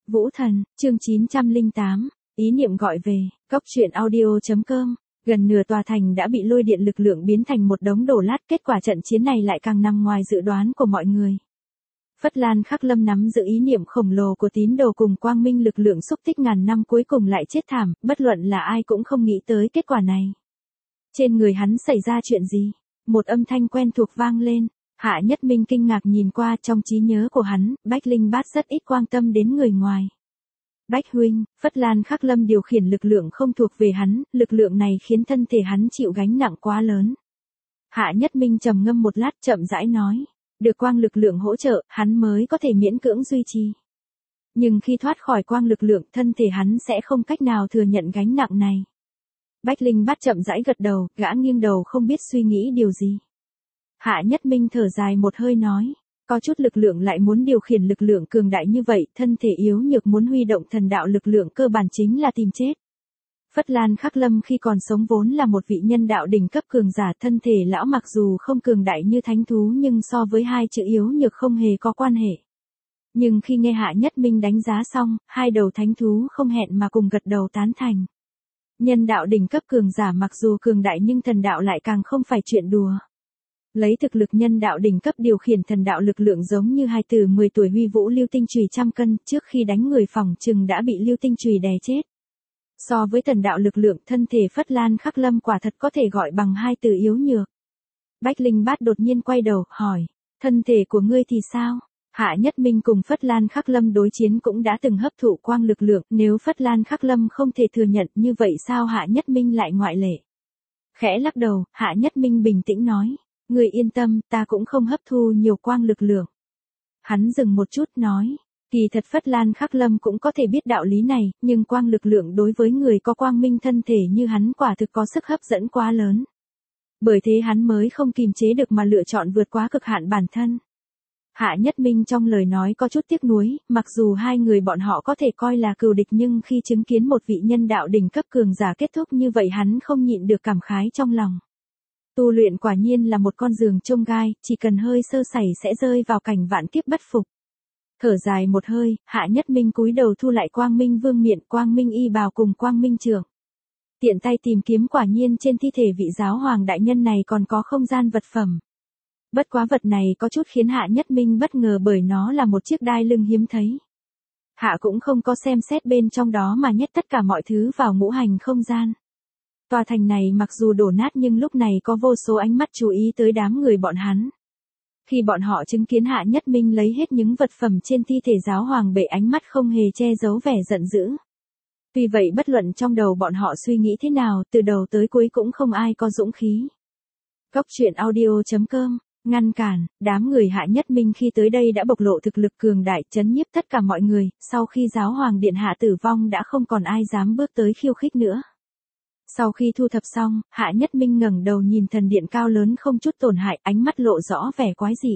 Vũ Thần, chương 908, ý niệm gọi về, cốc truyện audio.com. Gần nửa tòa thành đã bị lôi điện lực lượng biến thành một đống đổ lát, kết quả trận chiến này lại càng nằm ngoài dự đoán của mọi người. Phất Lan Khắc Lâm nắm giữ ý niệm khổng lồ của tín đồ cùng quang minh lực lượng xúc tích ngàn năm cuối cùng lại chết thảm, bất luận là ai cũng không nghĩ tới kết quả này. Trên người hắn xảy ra chuyện gì? Một âm thanh quen thuộc vang lên. Hạ Nhất Minh kinh ngạc nhìn qua, trong trí nhớ của hắn, Bách Linh Bát rất ít quan tâm đến người ngoài. Bách huynh, Phất Lan Khắc Lâm điều khiển lực lượng không thuộc về hắn, lực lượng này khiến thân thể hắn chịu gánh nặng quá lớn. Hạ Nhất Minh trầm ngâm một lát chậm rãi nói, được quang lực lượng hỗ trợ, hắn mới có thể miễn cưỡng duy trì. Nhưng khi thoát khỏi quang lực lượng, thân thể hắn sẽ không cách nào thừa nhận gánh nặng này. Bách Linh Bát chậm rãi gật đầu, gã nghiêng đầu không biết suy nghĩ điều gì. Hạ Nhất Minh thở dài một hơi nói, có chút lực lượng lại muốn điều khiển lực lượng cường đại như vậy, thân thể yếu nhược muốn huy động thần đạo lực lượng cơ bản chính là tìm chết. Phất Lan Khắc Lâm khi còn sống vốn là một vị nhân đạo đỉnh cấp cường giả, thân thể lão mặc dù không cường đại như thánh thú nhưng so với hai chữ yếu nhược không hề có quan hệ. Nhưng khi nghe Hạ Nhất Minh đánh giá xong, hai đầu thánh thú không hẹn mà cùng gật đầu tán thành. Nhân đạo đỉnh cấp cường giả mặc dù cường đại nhưng thần đạo lại càng không phải chuyện đùa. Lấy thực lực nhân đạo đỉnh cấp điều khiển thần đạo lực lượng giống như hài tử 10 tuổi huy vũ lưu tinh chùy trăm cân, trước khi đánh người phỏng chừng đã bị lưu tinh chùy đè chết. So với thần đạo lực lượng, thân thể Phất Lan Khắc Lâm quả thật có thể gọi bằng hai từ yếu nhược. Bách Linh Bát đột nhiên quay đầu, hỏi, thân thể của ngươi thì sao? Hạ Nhất Minh cùng Phất Lan Khắc Lâm đối chiến cũng đã từng hấp thụ quang lực lượng, nếu Phất Lan Khắc Lâm không thể thừa nhận như vậy sao Hạ Nhất Minh lại ngoại lệ? Khẽ lắc đầu, Hạ Nhất Minh bình tĩnh nói, ngươi yên tâm, ta cũng không hấp thu nhiều quang lực lượng. Hắn dừng một chút nói, kỳ thật Phất Lan Khắc Lâm cũng có thể biết đạo lý này, nhưng quang lực lượng đối với người có quang minh thân thể như hắn quả thực có sức hấp dẫn quá lớn. Bởi thế hắn mới không kìm chế được mà lựa chọn vượt quá cực hạn bản thân. Hạ Nhất Minh trong lời nói có chút tiếc nuối, mặc dù hai người bọn họ có thể coi là cừu địch nhưng khi chứng kiến một vị nhân đạo đỉnh cấp cường giả kết thúc như vậy hắn không nhịn được cảm khái trong lòng. Tu luyện quả nhiên là một con giường chông gai, chỉ cần hơi sơ sẩy sẽ rơi vào cảnh vạn kiếp bất phục. Thở dài một hơi, Hạ Nhất Minh cúi đầu thu lại quang minh vương miện, quang minh y bào cùng quang minh trường. Tiện tay tìm kiếm, quả nhiên trên thi thể vị giáo hoàng đại nhân này còn có không gian vật phẩm. Bất quá vật này có chút khiến Hạ Nhất Minh bất ngờ bởi nó là một chiếc đai lưng hiếm thấy. Hạ cũng không có xem xét bên trong đó mà nhét tất cả mọi thứ vào ngũ hành không gian. Tòa thành này mặc dù đổ nát nhưng lúc này có vô số ánh mắt chú ý tới đám người bọn hắn. Khi bọn họ chứng kiến Hạ Nhất Minh lấy hết những vật phẩm trên thi thể giáo hoàng bệ, ánh mắt không hề che giấu vẻ giận dữ. Tuy vậy bất luận trong đầu bọn họ suy nghĩ thế nào, từ đầu tới cuối cũng không ai có dũng khí. Cốc truyện audio.com, ngăn cản, đám người Hạ Nhất Minh khi tới đây đã bộc lộ thực lực cường đại, chấn nhiếp tất cả mọi người, sau khi giáo hoàng điện hạ tử vong đã không còn ai dám bước tới khiêu khích nữa. Sau khi thu thập xong, Hạ Nhất Minh ngẩng đầu nhìn thần điện cao lớn không chút tổn hại, ánh mắt lộ rõ vẻ quái dị.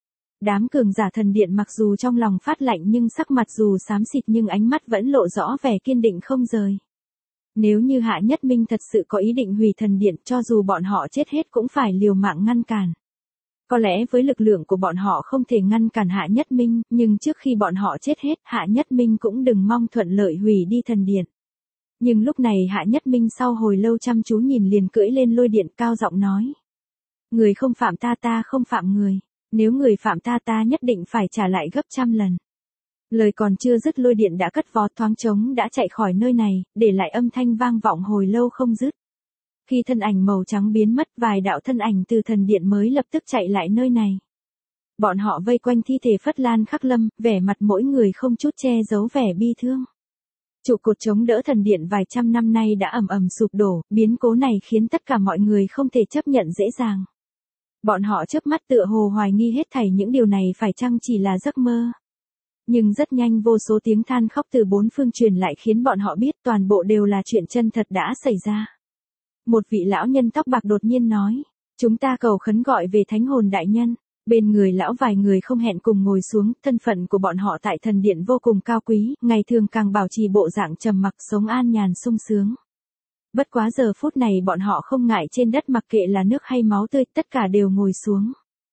Đám cường giả thần điện mặc dù trong lòng phát lạnh nhưng sắc mặt dù xám xịt nhưng ánh mắt vẫn lộ rõ vẻ kiên định không rời. Nếu như Hạ Nhất Minh thật sự có ý định hủy thần điện, cho dù bọn họ chết hết cũng phải liều mạng ngăn cản. Có lẽ với lực lượng của bọn họ không thể ngăn cản Hạ Nhất Minh, nhưng trước khi bọn họ chết hết, Hạ Nhất Minh cũng đừng mong thuận lợi hủy đi thần điện. Nhưng lúc này Hạ Nhất Minh sau hồi lâu chăm chú nhìn liền cưỡi lên lôi điện, cao giọng nói. Người không phạm ta, ta không phạm người. Nếu người phạm ta, ta nhất định phải trả lại gấp trăm lần. Lời còn chưa dứt lôi điện đã cất vó thoáng trống đã chạy khỏi nơi này, để lại âm thanh vang vọng hồi lâu không dứt. Khi thân ảnh màu trắng biến mất, vài đạo thân ảnh từ thần điện mới lập tức chạy lại nơi này. Bọn họ vây quanh thi thể Phất Lan Khắc Lâm, vẻ mặt mỗi người không chút che giấu vẻ bi thương. Trụ cột chống đỡ thần điện vài trăm năm nay đã ầm ầm sụp đổ, biến cố này khiến tất cả mọi người không thể chấp nhận dễ dàng. Bọn họ chớp mắt tựa hồ hoài nghi hết thảy những điều này phải chăng chỉ là giấc mơ. Nhưng rất nhanh vô số tiếng than khóc từ bốn phương truyền lại khiến bọn họ biết toàn bộ đều là chuyện chân thật đã xảy ra. Một vị lão nhân tóc bạc đột nhiên nói, chúng ta cầu khấn gọi về thánh hồn đại nhân. Bên người lão vài người không hẹn cùng ngồi xuống, thân phận của bọn họ tại thần điện vô cùng cao quý, ngày thường càng bảo trì bộ dạng trầm mặc sống an nhàn sung sướng. Bất quá giờ phút này bọn họ không ngại trên đất mặc kệ là nước hay máu tươi, tất cả đều ngồi xuống.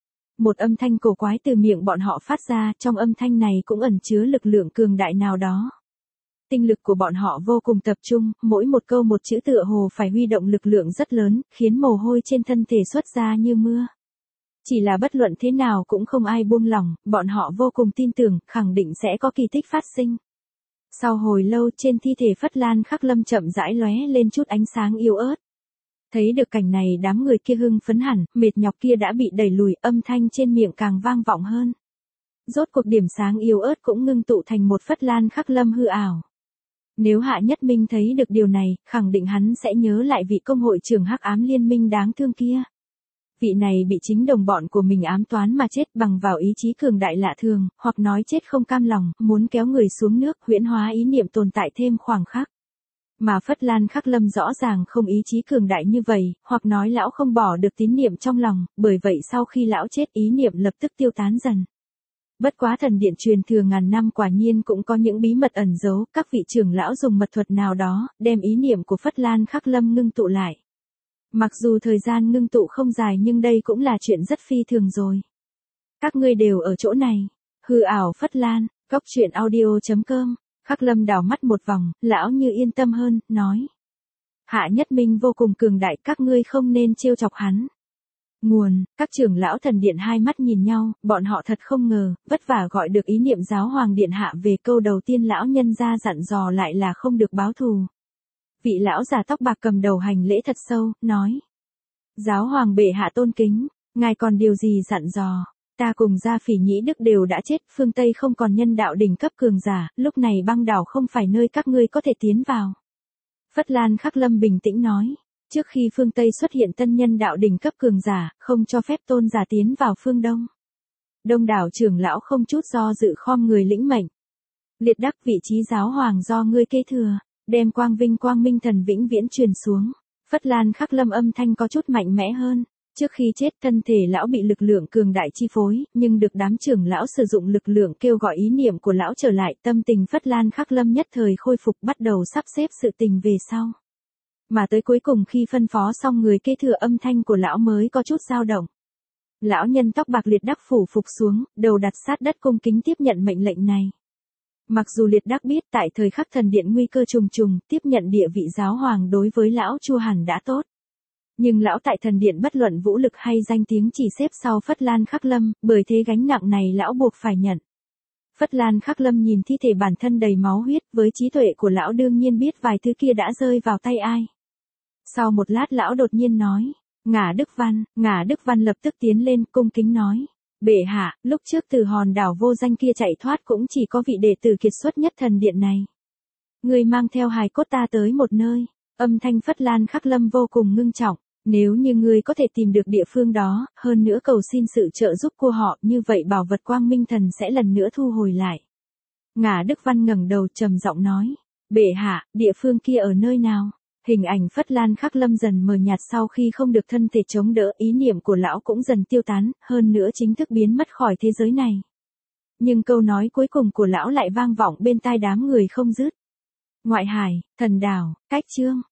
Một âm thanh cổ quái từ miệng bọn họ phát ra, trong âm thanh này cũng ẩn chứa lực lượng cường đại nào đó. Tinh lực của bọn họ vô cùng tập trung, mỗi một câu một chữ tựa hồ phải huy động lực lượng rất lớn, khiến mồ hôi trên thân thể xuất ra như mưa. Chỉ là bất luận thế nào cũng không ai buông lỏng, bọn họ vô cùng tin tưởng, khẳng định sẽ có kỳ tích phát sinh. Sau hồi lâu trên thi thể Phất Lan Khắc Lâm chậm rãi lóe lên chút ánh sáng yếu ớt. Thấy được cảnh này đám người kia hưng phấn hẳn, mệt nhọc kia đã bị đẩy lùi, âm thanh trên miệng càng vang vọng hơn. Rốt cuộc điểm sáng yếu ớt cũng ngưng tụ thành một Phất Lan Khắc Lâm hư ảo. Nếu Hạ Nhất Minh thấy được điều này, khẳng định hắn sẽ nhớ lại vị công hội trưởng Hắc Ám Liên Minh đáng thương kia. Vị này bị chính đồng bọn của mình ám toán mà chết bằng vào ý chí cường đại lạ thường, hoặc nói chết không cam lòng, muốn kéo người xuống nước, huyễn hóa ý niệm tồn tại thêm khoảng khắc. Mà Phất Lan Khắc Lâm rõ ràng không ý chí cường đại như vậy, hoặc nói lão không bỏ được tín niệm trong lòng, bởi vậy sau khi lão chết ý niệm lập tức tiêu tán dần. Bất quá thần điện truyền thừa ngàn năm quả nhiên cũng có những bí mật ẩn giấu, các vị trưởng lão dùng mật thuật nào đó, đem ý niệm của Phất Lan Khắc Lâm ngưng tụ lại. Mặc dù thời gian ngưng tụ không dài nhưng đây cũng là chuyện rất phi thường rồi. Các ngươi đều ở chỗ này. Hư ảo Phất Lan, góc truyện audio.com. Khắc Lâm đảo mắt một vòng, lão như yên tâm hơn, nói. Hạ Nhất Minh vô cùng cường đại, các ngươi không nên trêu chọc hắn. Nguồn, các trưởng lão thần điện hai mắt nhìn nhau, bọn họ thật không ngờ, vất vả gọi được ý niệm giáo hoàng điện hạ về câu đầu tiên lão nhân ra dặn dò lại là không được báo thù. Vị lão già tóc bạc cầm đầu hành lễ thật sâu, nói. Giáo hoàng bệ hạ tôn kính, ngài còn điều gì dặn dò, ta cùng Gia Phỉ Nhĩ Đức đều đã chết, phương Tây không còn nhân đạo đỉnh cấp cường giả, lúc này băng đảo không phải nơi các ngươi có thể tiến vào. Phất Lan Khắc Lâm bình tĩnh nói. Trước khi phương Tây xuất hiện tân nhân đạo đỉnh cấp cường giả, không cho phép tôn giả tiến vào phương Đông. Đông đảo trưởng lão không chút do dự khom người lĩnh mệnh. Liệt đắc vị trí giáo hoàng do ngươi kế thừa, đem quang vinh quang minh thần vĩnh viễn truyền xuống. Phất Lan Khắc Lâm âm thanh có chút mạnh mẽ hơn. Trước khi chết thân thể lão bị lực lượng cường đại chi phối, nhưng được đám trưởng lão sử dụng lực lượng kêu gọi ý niệm của lão trở lại, tâm tình Phất Lan Khắc Lâm nhất thời khôi phục, bắt đầu sắp xếp sự tình về sau. Mà tới cuối cùng khi phân phó xong người kế thừa, âm thanh của lão mới có chút dao động. Lão nhân tóc bạc Liệt Đắc phủ phục xuống, đầu đặt sát đất cung kính tiếp nhận mệnh lệnh này. Mặc dù Liệt Đắc biết tại thời khắc thần điện nguy cơ trùng trùng, tiếp nhận địa vị giáo hoàng đối với lão Chu hẳn đã tốt. Nhưng lão tại thần điện bất luận vũ lực hay danh tiếng chỉ xếp sau Phất Lan Khắc Lâm, bởi thế gánh nặng này lão buộc phải nhận. Phất Lan Khắc Lâm nhìn thi thể bản thân đầy máu huyết, với trí tuệ của lão đương nhiên biết vài thứ kia đã rơi vào tay ai. Sau một lát lão đột nhiên nói, Ngả Đức Văn lập tức tiến lên cung kính nói, bệ hạ, lúc trước từ hòn đảo vô danh kia chạy thoát cũng chỉ có vị đệ tử kiệt xuất nhất thần điện này. Người mang theo hài cốt ta tới một nơi, âm thanh Phất Lan Khắc Lâm vô cùng ngưng trọng, nếu như ngươi có thể tìm được địa phương đó, hơn nữa cầu xin sự trợ giúp của họ, như vậy bảo vật quang minh thần sẽ lần nữa thu hồi lại. Ngả Đức Văn ngẩng đầu trầm giọng nói, bệ hạ, địa phương kia ở nơi nào? Hình ảnh Phất Lan Khắc Lâm dần mờ nhạt sau khi không được thân thể chống đỡ, ý niệm của lão cũng dần tiêu tán, hơn nữa chính thức biến mất khỏi thế giới này. Nhưng câu nói cuối cùng của lão lại vang vọng bên tai đám người không dứt. Ngoại hải, thần đảo, cách chương.